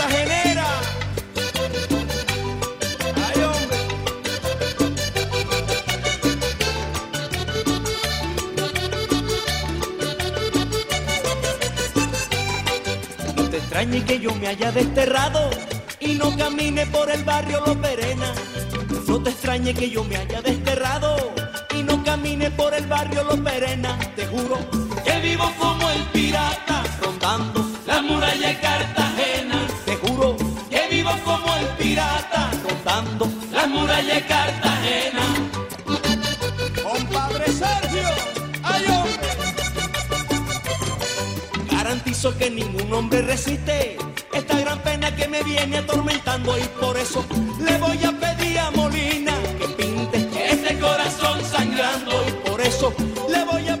cartagenera. Ay, hombre. No te extrañe que yo me haya desterrado y no camine por el barrio Los Perenas. No te extrañe que yo me haya desterrado y no camine por el barrio Los Perenas. Te juro que vivo como el pirata rondando la muralla de Cartagena. Te juro que vivo como el pirata rondando la muralla de Cartagena. Compadre Sergio, ay hombre. Garantizo que ningún hombre resiste esta gran pena que me viene atormentando, y por eso le voy a pedir a Molina que pinte este corazón sangrando, y por eso le voy a